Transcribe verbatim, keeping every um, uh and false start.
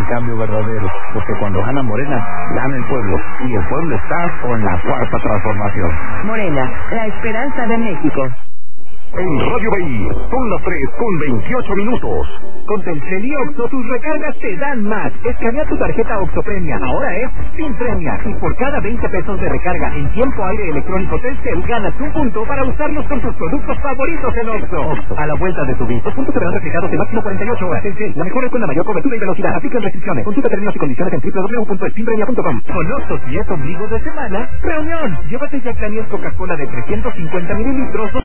cambio verdadero, porque cuando gana Morena, gana el pueblo, y el pueblo está con la cuarta transformación. Morena, la esperanza de México. En Radio B I, son las tres con veintiocho minutos. Con Telcel y Oxxo, tus recargas te dan más. Escanea tu tarjeta Oxxo Premia, ahora es sin premia. Y por cada veinte pesos de recarga en tiempo aire electrónico Telcel, ganas un punto para usarlos con tus productos favoritos en Oxxo. Oxxo, a la vuelta de tu vida. Los puntos se verán reflejados en máximo cuarenta y ocho horas. Telcel, la mejor red con la mayor cobertura y velocidad. Aplican restricciones. Consulta términos y condiciones en doble u doble u doble u punto spinpremia punto com. Con Oxxo, si es ombligo de semana, reunión. Llévate ya Clanier Coca-Cola de trescientos cincuenta mililitros.